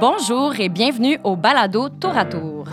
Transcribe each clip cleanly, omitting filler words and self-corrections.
Bonjour et bienvenue au balado Tour à Tour.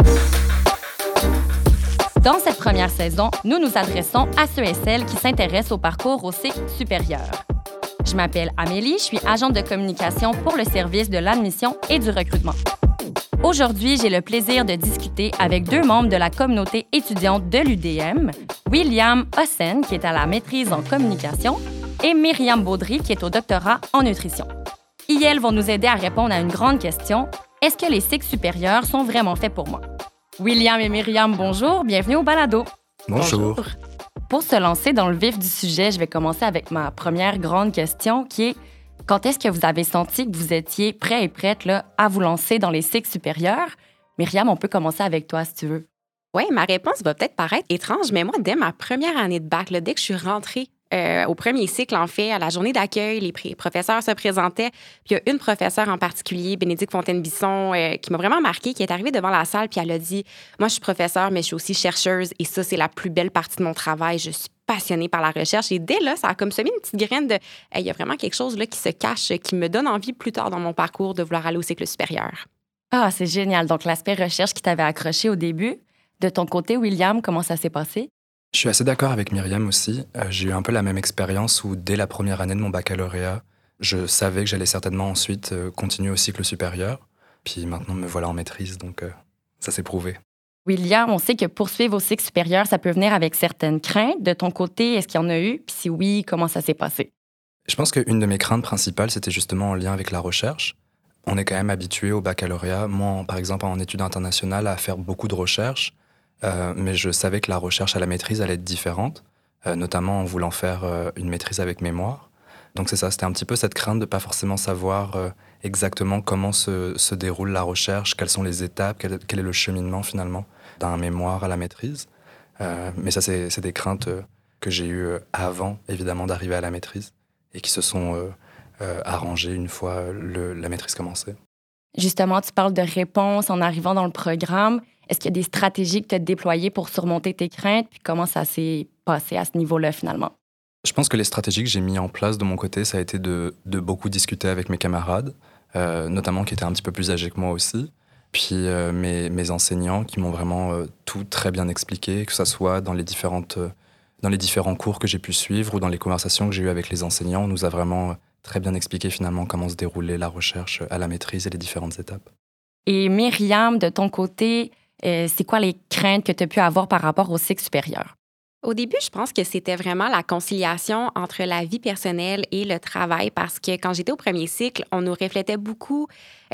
Dans cette première saison, nous nous adressons à ceux et celles qui s'intéressent au parcours au cycle supérieur. Je m'appelle Amélie, je suis agente de communication pour le service de l'admission et du recrutement. Aujourd'hui, j'ai le plaisir de discuter avec deux membres de la communauté étudiante de l'UDM, William Hossen, qui est à la maîtrise en communication, et Myriam Baudry, qui est au doctorat en nutrition. Elles vont nous aider à répondre à une grande question. Est-ce que les cycles supérieurs sont vraiment faits pour moi? William et Myriam, bonjour. Bienvenue au balado. Bonjour. Pour se lancer dans le vif du sujet, je vais commencer avec ma première grande question qui est quand est-ce que vous avez senti que vous étiez prêt et prête là, à vous lancer dans les cycles supérieurs? Myriam, on peut commencer avec toi si tu veux. Oui, ma réponse va peut-être paraître étrange, mais moi, dès ma première année de bac, là, dès que je suis rentrée au premier cycle, en fait, à la journée d'accueil, les professeurs se présentaient. Puis il y a une professeure en particulier, Bénédicte Fontaine-Bisson, qui m'a vraiment marquée, qui est arrivée devant la salle, puis elle a dit « Moi, je suis professeure, mais je suis aussi chercheuse, et ça, c'est la plus belle partie de mon travail. Je suis passionnée par la recherche. » Et dès là, ça a comme semé une petite graine de « Il y a vraiment quelque chose là qui se cache, qui me donne envie plus tard dans mon parcours de vouloir aller au cycle supérieur. » Ah, c'est génial. Donc, l'aspect recherche qui t'avait accroché au début. De ton côté, William, comment ça s'est passé? Je suis assez d'accord avec Myriam aussi. J'ai eu un peu la même expérience où, dès la première année de mon baccalauréat, je savais que j'allais certainement ensuite continuer au cycle supérieur. Puis maintenant, me voilà en maîtrise, donc ça s'est prouvé. William, on sait que poursuivre au cycle supérieur, ça peut venir avec certaines craintes. De ton côté, est-ce qu'il y en a eu? Puis si oui, comment ça s'est passé? Je pense qu'une de mes craintes principales, c'était justement en lien avec la recherche. On est quand même habitué au baccalauréat, moi, par exemple, en études internationales, à faire beaucoup de recherches. Mais je savais que la recherche à la maîtrise allait être différente, notamment en voulant faire une maîtrise avec mémoire. Donc c'est ça, c'était un petit peu cette crainte de ne pas forcément savoir exactement comment se déroule la recherche, quelles sont les étapes, quel est le cheminement finalement d'un mémoire à la maîtrise. Mais ça, c'est des craintes que j'ai eues avant, évidemment, d'arriver à la maîtrise et qui se sont arrangées une fois la maîtrise commencée. Justement, tu parles de réponses en arrivant dans le programme. Est-ce qu'il y a des stratégies que tu as déployées pour surmonter tes craintes? Puis comment ça s'est passé à ce niveau-là, finalement? Je pense que les stratégies que j'ai mises en place de mon côté, ça a été de beaucoup discuter avec mes camarades, notamment qui étaient un petit peu plus âgés que moi aussi. Puis mes enseignants qui m'ont vraiment tout très bien expliqué, que ce soit dans les différents cours que j'ai pu suivre ou dans les conversations que j'ai eues avec les enseignants. On nous a vraiment très bien expliqué finalement comment se déroulait la recherche à la maîtrise et les différentes étapes. Et Myriam, de ton côté, c'est quoi les craintes que tu as pu avoir par rapport au cycle supérieur? Au début, je pense que c'était vraiment la conciliation entre la vie personnelle et le travail parce que quand j'étais au premier cycle, on nous reflétait beaucoup,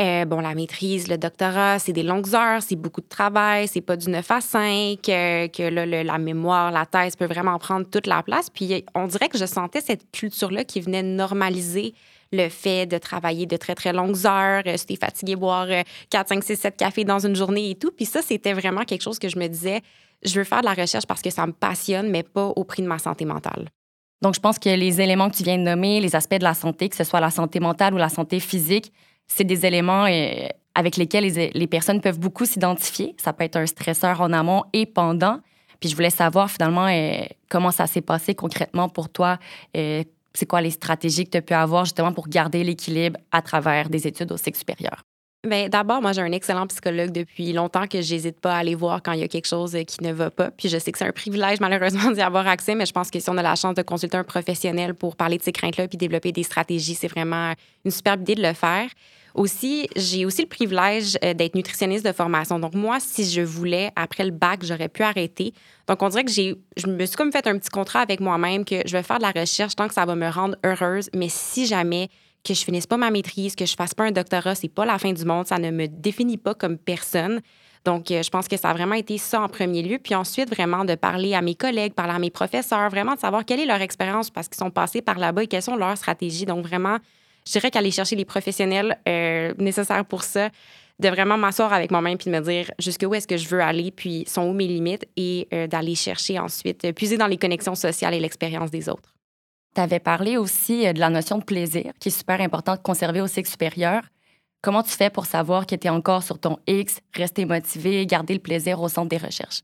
la maîtrise, le doctorat, c'est des longues heures, c'est beaucoup de travail, c'est pas du 9 à 5, que là, la mémoire, la thèse peut vraiment prendre toute la place. Puis on dirait que je sentais cette culture-là qui venait normaliser le fait de travailler de très, très longues heures, si t'es fatigué, boire 4, 5, 6, 7 cafés dans une journée et tout. Puis ça, c'était vraiment quelque chose que je me disais, je veux faire de la recherche parce que ça me passionne, mais pas au prix de ma santé mentale. Donc, je pense que les éléments que tu viens de nommer, les aspects de la santé, que ce soit la santé mentale ou la santé physique, c'est des éléments avec lesquels les personnes peuvent beaucoup s'identifier. Ça peut être un stresseur en amont et pendant. Puis je voulais savoir finalement comment ça s'est passé concrètement pour toi. C'est quoi les stratégies que tu as pu avoir justement pour garder l'équilibre à travers des études au cycle supérieur? Bien, d'abord, moi, j'ai un excellent psychologue depuis longtemps que j'hésite pas à aller voir quand il y a quelque chose qui ne va pas. Puis je sais que c'est un privilège, malheureusement, d'y avoir accès, mais je pense que si on a la chance de consulter un professionnel pour parler de ces craintes-là puis développer des stratégies, c'est vraiment une superbe idée de le faire. Aussi, j'ai aussi le privilège d'être nutritionniste de formation. Donc, moi, si je voulais, après le bac, j'aurais pu arrêter. Donc, on dirait que je me suis comme fait un petit contrat avec moi-même que je vais faire de la recherche tant que ça va me rendre heureuse. Mais si jamais que je finisse pas ma maîtrise, que je fasse pas un doctorat, c'est pas la fin du monde. Ça ne me définit pas comme personne. Donc, je pense que ça a vraiment été ça en premier lieu. Puis ensuite, vraiment de parler à mes collègues, parler à mes professeurs, vraiment de savoir quelle est leur expérience parce qu'ils sont passés par là-bas et quelles sont leurs stratégies. Donc, vraiment, je dirais qu'aller chercher les professionnels nécessaires pour ça, de vraiment m'asseoir avec moi-même puis de me dire jusqu'où est-ce que je veux aller, puis sont où mes limites et d'aller chercher ensuite, puiser dans les connexions sociales et l'expérience des autres. Tu avais parlé aussi de la notion de plaisir, qui est super importante de conserver au cycle supérieur. Comment tu fais pour savoir que tu es encore sur ton X, rester motivé, garder le plaisir au centre des recherches?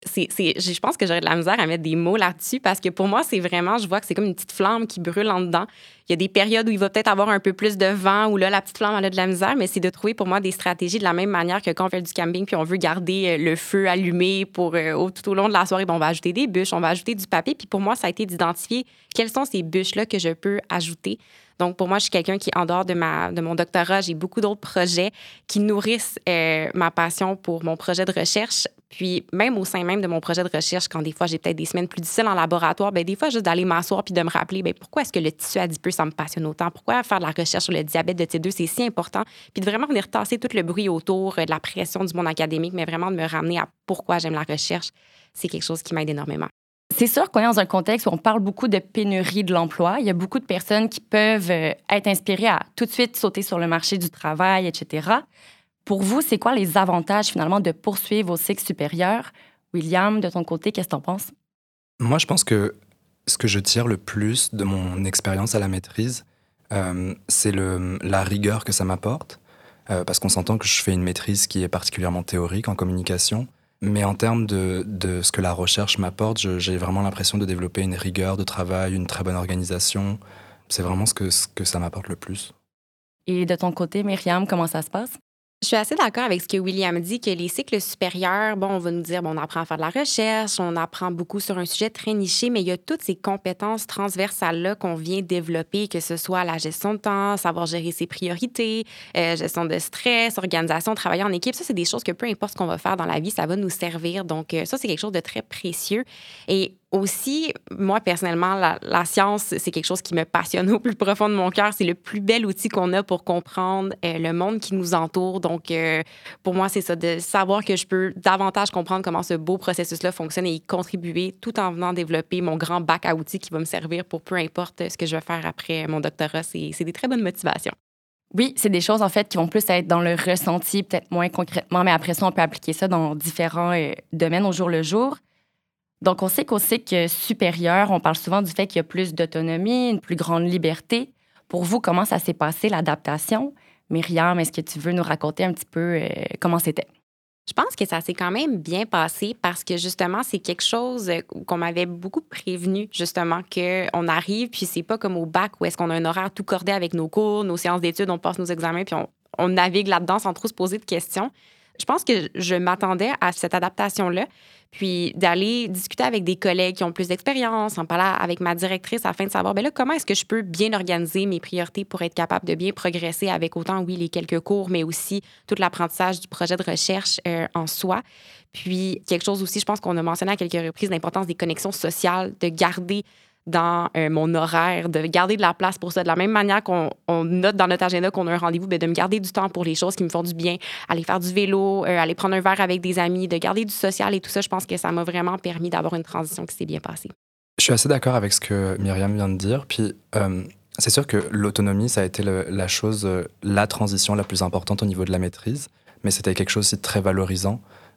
Je pense que j'aurais de la misère à mettre des mots là-dessus parce que pour moi, c'est vraiment, je vois que c'est comme une petite flamme qui brûle en dedans. Il y a des périodes où il va peut-être avoir un peu plus de vent, où là, la petite flamme, elle a de la misère, mais c'est de trouver pour moi des stratégies de la même manière que quand on fait du camping puis on veut garder le feu allumé pour tout au long de la soirée, on va ajouter des bûches, on va ajouter du papier. Puis pour moi, ça a été d'identifier quelles sont ces bûches-là que je peux ajouter. Donc, pour moi, je suis quelqu'un qui, en dehors de mon doctorat, j'ai beaucoup d'autres projets qui nourrissent ma passion pour mon projet de recherche. Puis, même au sein même de mon projet de recherche, quand des fois, j'ai peut-être des semaines plus difficiles en laboratoire, bien, des fois, juste d'aller m'asseoir puis de me rappeler, bien, pourquoi est-ce que le tissu adipeux, ça me passionne autant? Pourquoi faire de la recherche sur le diabète de type 2, c'est si important? Puis de vraiment venir tasser tout le bruit autour de la pression du monde académique, mais vraiment de me ramener à pourquoi j'aime la recherche, c'est quelque chose qui m'aide énormément. C'est sûr qu'on est dans un contexte où on parle beaucoup de pénurie de l'emploi. Il y a beaucoup de personnes qui peuvent être inspirées à tout de suite sauter sur le marché du travail, etc. Pour vous, c'est quoi les avantages, finalement, de poursuivre au cycle supérieur? William, de ton côté, qu'est-ce que t'en penses? Moi, je pense que ce que je tire le plus de mon expérience à la maîtrise, c'est la rigueur que ça m'apporte, parce qu'on s'entend que je fais une maîtrise qui est particulièrement théorique en communication, mais en termes de ce que la recherche m'apporte, j'ai vraiment l'impression de développer une rigueur de travail, une très bonne organisation. C'est vraiment ce que ça m'apporte le plus. Et de ton côté, Myriam, comment ça se passe? Je suis assez d'accord avec ce que William dit, que les cycles supérieurs, on va nous dire, on apprend à faire de la recherche, on apprend beaucoup sur un sujet très niché, mais il y a toutes ces compétences transversales-là qu'on vient développer, que ce soit la gestion de temps, savoir gérer ses priorités, gestion de stress, organisation, travailler en équipe. Ça, c'est des choses que peu importe ce qu'on va faire dans la vie, ça va nous servir. Donc, ça, c'est quelque chose de très précieux. Et aussi, moi, personnellement, la science, c'est quelque chose qui me passionne au plus profond de mon cœur. C'est le plus bel outil qu'on a pour comprendre le monde qui nous entoure. Donc, pour moi, c'est ça, de savoir que je peux davantage comprendre comment ce beau processus-là fonctionne et y contribuer tout en venant développer mon grand bac à outils qui va me servir pour peu importe ce que je vais faire après mon doctorat. C'est des très bonnes motivations. Oui, c'est des choses, en fait, qui vont plus être dans le ressenti, peut-être moins concrètement, mais après ça, on peut appliquer ça dans différents domaines au jour le jour. Donc, on sait qu'au cycle supérieur, on parle souvent du fait qu'il y a plus d'autonomie, une plus grande liberté. Pour vous, comment ça s'est passé, l'adaptation? Myriam, est-ce que tu veux nous raconter un petit peu comment c'était? Je pense que ça s'est quand même bien passé parce que, justement, c'est quelque chose qu'on m'avait beaucoup prévenu, justement, qu'on arrive, puis c'est pas comme au bac où est-ce qu'on a un horaire tout cordé avec nos cours, nos séances d'études, on passe nos examens, puis on navigue là-dedans sans trop se poser de questions. Je pense que je m'attendais à cette adaptation-là, puis d'aller discuter avec des collègues qui ont plus d'expérience, en parlant avec ma directrice afin de savoir, bien là, comment est-ce que je peux bien organiser mes priorités pour être capable de bien progresser avec autant, oui, les quelques cours, mais aussi tout l'apprentissage du projet de recherche en soi. Puis, quelque chose aussi, je pense qu'on a mentionné à quelques reprises, l'importance des connexions sociales, de garder dans mon horaire, de garder de la place pour ça. De la même manière qu'on note dans notre agenda qu'on a un rendez-vous, bien, de me garder du temps pour les choses qui me font du bien, aller faire du vélo, aller prendre un verre avec des amis, de garder du social et tout ça, je pense que ça m'a vraiment permis d'avoir une transition qui s'est bien passée. Je suis assez d'accord avec ce que Myriam vient de dire. Puis, c'est sûr que l'autonomie, ça a été la transition la plus importante au niveau de la maîtrise, mais c'était quelque chose aussi de très valorisant,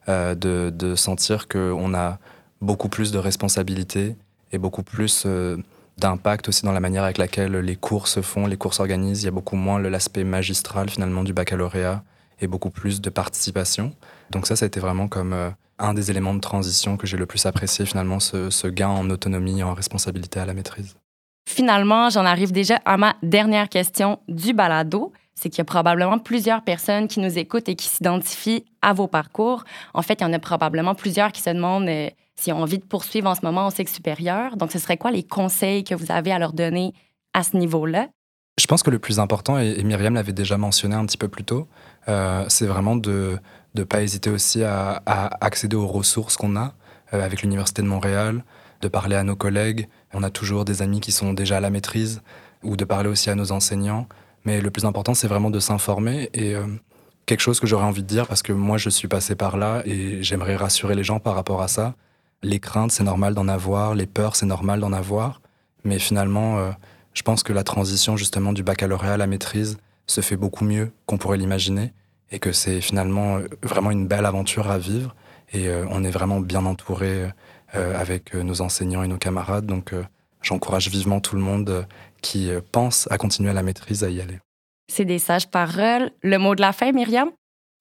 de sentir qu'on a beaucoup plus de responsabilités et beaucoup plus d'impact aussi dans la manière avec laquelle les cours se font, les cours s'organisent. Il y a beaucoup moins l'aspect magistral finalement du baccalauréat et beaucoup plus de participation. Donc ça a été vraiment comme un des éléments de transition que j'ai le plus apprécié finalement, ce gain en autonomie et en responsabilité à la maîtrise. Finalement, j'en arrive déjà à ma dernière question du balado. C'est qu'il y a probablement plusieurs personnes qui nous écoutent et qui s'identifient à vos parcours. En fait, il y en a probablement plusieurs qui se demandent s'ils ont envie de poursuivre en ce moment au cycle supérieur. Donc, ce serait quoi les conseils que vous avez à leur donner à ce niveau-là? Je pense que le plus important, et Myriam l'avait déjà mentionné un petit peu plus tôt, c'est vraiment de ne pas hésiter aussi à accéder aux ressources qu'on a avec l'Université de Montréal, de parler à nos collègues. On a toujours des amis qui sont déjà à la maîtrise, ou de parler aussi à nos enseignants. Mais le plus important, c'est vraiment de s'informer. Et quelque chose que j'aurais envie de dire, parce que moi, je suis passé par là et j'aimerais rassurer les gens par rapport à ça. Les craintes, c'est normal d'en avoir. Les peurs, c'est normal d'en avoir. Mais finalement, je pense que la transition justement du baccalauréat à la maîtrise se fait beaucoup mieux qu'on pourrait l'imaginer. Et que c'est finalement vraiment une belle aventure à vivre. Et on est vraiment bien entouré avec nos enseignants et nos camarades. Donc, j'encourage vivement tout le monde qui pense à continuer à la maîtrise à y aller. C'est des sages paroles. Le mot de la fin, Myriam?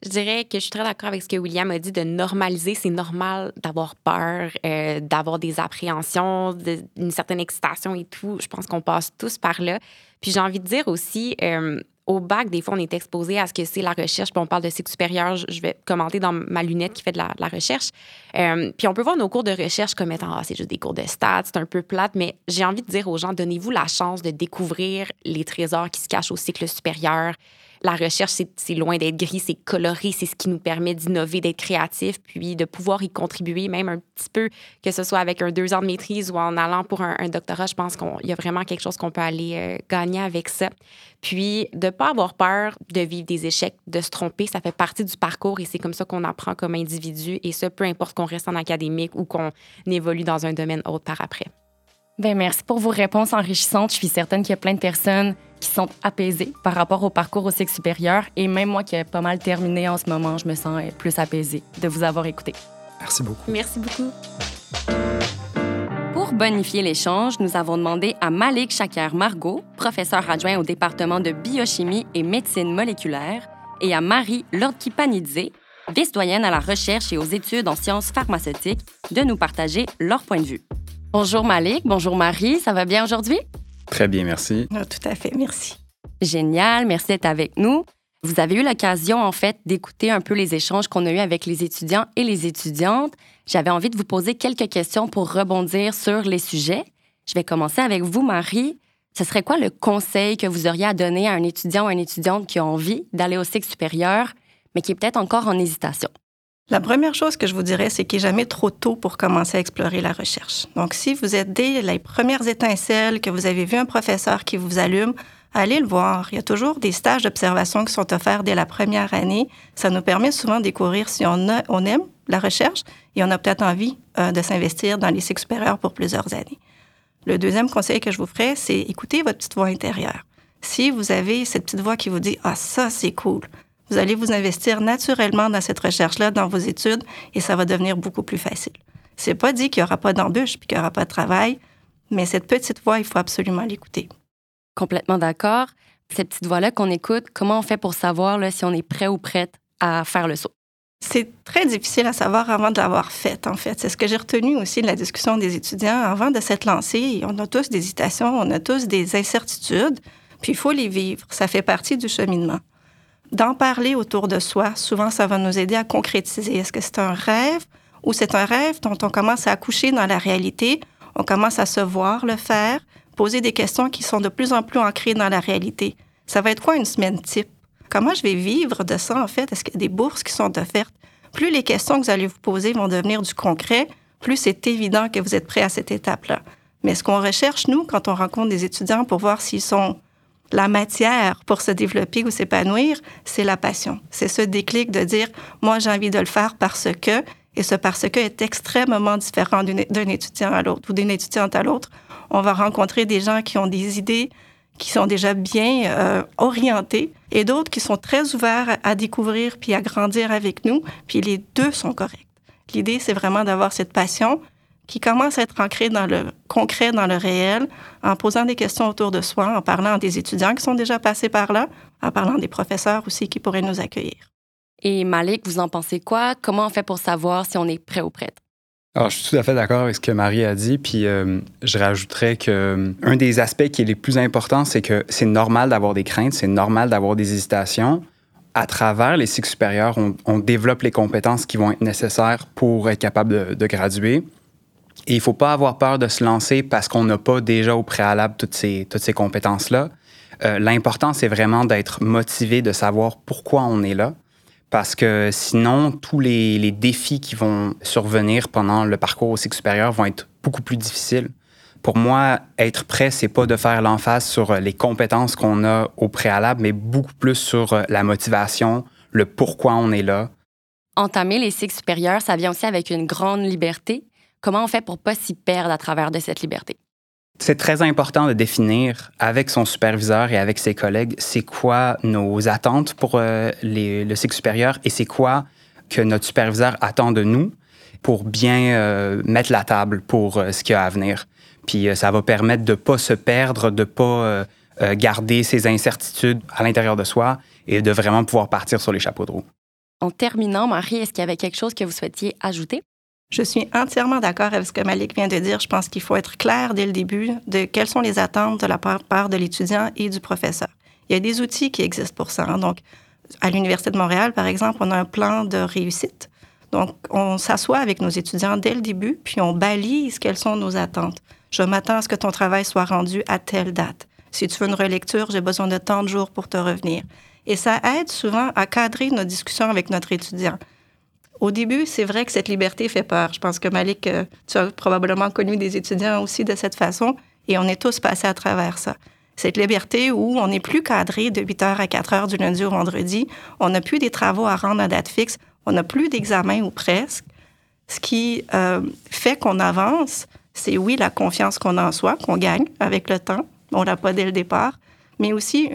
Je dirais que je suis très d'accord avec ce que William a dit de normaliser. C'est normal d'avoir peur, d'avoir des appréhensions, une certaine excitation et tout. Je pense qu'on passe tous par là. Puis j'ai envie de dire aussi, au bac, des fois, on est exposé à ce que c'est la recherche. Puis on parle de cycle supérieur. Je vais commenter dans ma lunette qui fait de la recherche. Puis on peut voir nos cours de recherche comme étant, c'est juste des cours de stats, c'est un peu plate. Mais j'ai envie de dire aux gens, donnez-vous la chance de découvrir les trésors qui se cachent au cycle supérieur. La recherche, c'est loin d'être gris, c'est coloré, c'est ce qui nous permet d'innover, d'être créatif, puis de pouvoir y contribuer même un petit peu, que ce soit avec un 2 ans de maîtrise ou en allant pour un doctorat. Je pense qu'il y a vraiment quelque chose qu'on peut aller gagner avec ça. Puis, de ne pas avoir peur de vivre des échecs, de se tromper, ça fait partie du parcours et c'est comme ça qu'on apprend comme individu. Et ça, peu importe qu'on reste en académique ou qu'on évolue dans un domaine autre par après. Bien, merci pour vos réponses enrichissantes. Je suis certaine qu'il y a plein de personnes qui sont apaisées par rapport au parcours au cycle supérieur. Et même moi qui ai pas mal terminé en ce moment, je me sens plus apaisée de vous avoir écouté. Merci beaucoup. Merci beaucoup. Pour bonifier l'échange, nous avons demandé à Malik Chaker-Margot, professeur adjoint au département de biochimie et médecine moléculaire, et à Marie Lordkipanidze, vice-doyenne à la recherche et aux études en sciences pharmaceutiques, de nous partager leur point de vue. Bonjour Malik, bonjour Marie, ça va bien aujourd'hui? Très bien, merci. Tout à fait, merci. Génial, merci d'être avec nous. Vous avez eu l'occasion, en fait, d'écouter un peu les échanges qu'on a eus avec les étudiants et les étudiantes. J'avais envie de vous poser quelques questions pour rebondir sur les sujets. Je vais commencer avec vous, Marie. Ce serait quoi le conseil que vous auriez à donner à un étudiant ou une étudiante qui a envie d'aller au cycle supérieur, mais qui est peut-être encore en hésitation? La première chose que je vous dirais, c'est qu'il n'est jamais trop tôt pour commencer à explorer la recherche. Donc, si vous êtes dès les premières étincelles, que vous avez vu un professeur qui vous allume, allez le voir. Il y a toujours des stages d'observation qui sont offerts dès la première année. Ça nous permet souvent de découvrir si on aime la recherche et on a peut-être envie de s'investir dans les cycles supérieurs pour plusieurs années. Le deuxième conseil que je vous ferais, c'est écouter votre petite voix intérieure. Si vous avez cette petite voix qui vous dit « Ah, ça, c'est cool », vous allez vous investir naturellement dans cette recherche-là, dans vos études, et ça va devenir beaucoup plus facile. C'est pas dit qu'il n'y aura pas d'embûche puis qu'il n'y aura pas de travail, mais cette petite voix, il faut absolument l'écouter. Complètement d'accord. Cette petite voix-là qu'on écoute, comment on fait pour savoir là, si on est prêt ou prête à faire le saut? C'est très difficile à savoir avant de l'avoir fait, en fait. C'est ce que j'ai retenu aussi de la discussion des étudiants. Avant de s'être lancés, on a tous des hésitations, on a tous des incertitudes, puis il faut les vivre. Ça fait partie du cheminement. D'en parler autour de soi, souvent, ça va nous aider à concrétiser. Est-ce que c'est un rêve ou c'est un rêve dont on commence à accoucher dans la réalité? On commence à se voir le faire, poser des questions qui sont de plus en plus ancrées dans la réalité. Ça va être quoi une semaine type? Comment je vais vivre de ça, en fait? Est-ce qu'il y a des bourses qui sont offertes? Plus les questions que vous allez vous poser vont devenir du concret, plus c'est évident que vous êtes prêt à cette étape-là. Mais ce qu'on recherche, nous, quand on rencontre des étudiants pour voir s'ils sont la matière pour se développer ou s'épanouir, c'est la passion. C'est ce déclic de dire « moi, j'ai envie de le faire parce que », et ce « parce que » est extrêmement différent d'un étudiant à l'autre ou d'une étudiante à l'autre. On va rencontrer des gens qui ont des idées qui sont déjà bien orientées et d'autres qui sont très ouverts à découvrir puis à grandir avec nous, puis les deux sont corrects. L'idée, c'est vraiment d'avoir cette passion qui commence à être ancrée dans le concret, dans le réel, en posant des questions autour de soi, en parlant des étudiants qui sont déjà passés par là, en parlant des professeurs aussi qui pourraient nous accueillir. Et Malik, vous en pensez quoi? Comment on fait pour savoir si on est prêt ou prête? Alors, je suis tout à fait d'accord avec ce que Marie a dit, puis je rajouterais qu'un des aspects qui est les plus importants, c'est que c'est normal d'avoir des craintes, c'est normal d'avoir des hésitations. À travers les cycles supérieurs, on développe les compétences qui vont être nécessaires pour être capable de graduer. Et il ne faut pas avoir peur de se lancer parce qu'on n'a pas déjà au préalable toutes ces compétences-là. L'important, c'est vraiment d'être motivé, de savoir pourquoi on est là. Parce que sinon, tous les défis qui vont survenir pendant le parcours au cycle supérieur vont être beaucoup plus difficiles. Pour moi, être prêt, c'est pas de faire l'emphase sur les compétences qu'on a au préalable, mais beaucoup plus sur la motivation, le pourquoi on est là. Entamer les cycles supérieurs, ça vient aussi avec une grande liberté. Comment on fait pour pas s'y perdre à travers de cette liberté? C'est très important de définir avec son superviseur et avec ses collègues c'est quoi nos attentes pour le cycle supérieur et c'est quoi que notre superviseur attend de nous pour bien mettre la table pour ce qu'il y a à venir. Puis ça va permettre de ne pas se perdre, de ne pas garder ses incertitudes à l'intérieur de soi et de vraiment pouvoir partir sur les chapeaux de roue. En terminant, Marie, est-ce qu'il y avait quelque chose que vous souhaitiez ajouter? Je suis entièrement d'accord avec ce que Malik vient de dire. Je pense qu'il faut être clair dès le début de quelles sont les attentes de la part de l'étudiant et du professeur. Il y a des outils qui existent pour ça. Donc, à l'Université de Montréal, par exemple, on a un plan de réussite. Donc, on s'assoit avec nos étudiants dès le début, puis on balise quelles sont nos attentes. Je m'attends à ce que ton travail soit rendu à telle date. Si tu veux une relecture, j'ai besoin de tant de jours pour te revenir. Et ça aide souvent à cadrer nos discussions avec notre étudiant. Au début, c'est vrai que cette liberté fait peur. Je pense que Malik, tu as probablement connu des étudiants aussi de cette façon, et on est tous passés à travers ça. Cette liberté où on n'est plus cadré de 8h à 4h du lundi au vendredi, on n'a plus des travaux à rendre à date fixe, on n'a plus d'examen ou presque. Ce qui fait qu'on avance, c'est oui, la confiance qu'on a en soi, qu'on gagne avec le temps, on l'a pas dès le départ, mais aussi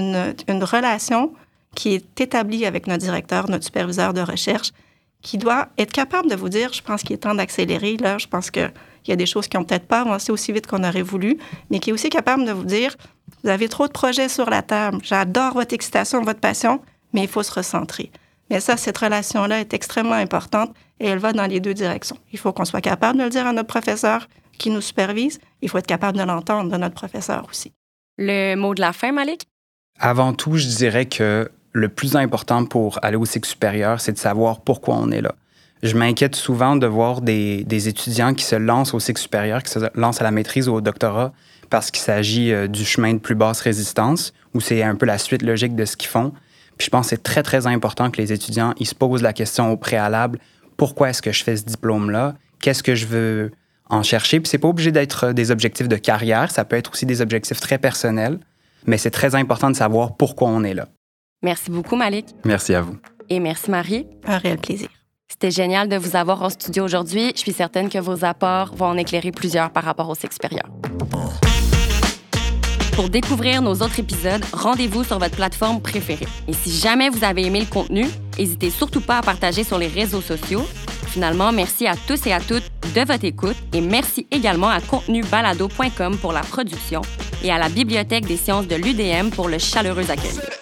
une relation qui est établie avec notre directeur, notre superviseur de recherche, qui doit être capable de vous dire, je pense qu'il est temps d'accélérer, là, je pense qu'il y a des choses qui n'ont peut-être pas avancé aussi vite qu'on aurait voulu, mais qui est aussi capable de vous dire, vous avez trop de projets sur la table, j'adore votre excitation, votre passion, mais il faut se recentrer. Mais ça, cette relation-là est extrêmement importante et elle va dans les deux directions. Il faut qu'on soit capable de le dire à notre professeur qui nous supervise, il faut être capable de l'entendre de notre professeur aussi. Le mot de la fin, Malik? Avant tout, je dirais que le plus important pour aller au cycle supérieur, c'est de savoir pourquoi on est là. Je m'inquiète souvent de voir des étudiants qui se lancent au cycle supérieur, qui se lancent à la maîtrise ou au doctorat parce qu'il s'agit du chemin de plus basse résistance, où c'est un peu la suite logique de ce qu'ils font. Puis je pense que c'est très, très important que les étudiants ils se posent la question au préalable, pourquoi est-ce que je fais ce diplôme-là? Qu'est-ce que je veux en chercher? Puis c'est pas obligé d'être des objectifs de carrière, ça peut être aussi des objectifs très personnels, mais c'est très important de savoir pourquoi on est là. Merci beaucoup, Malik. Merci à vous. Et merci, Marie. Un réel plaisir. C'était génial de vous avoir en studio aujourd'hui. Je suis certaine que vos apports vont en éclairer plusieurs par rapport au cycle supérieur. Pour découvrir nos autres épisodes, rendez-vous sur votre plateforme préférée. Et si jamais vous avez aimé le contenu, n'hésitez surtout pas à partager sur les réseaux sociaux. Finalement, merci à tous et à toutes de votre écoute et merci également à contenubalado.com pour la production et à la Bibliothèque des sciences de l'UDM pour le chaleureux accueil.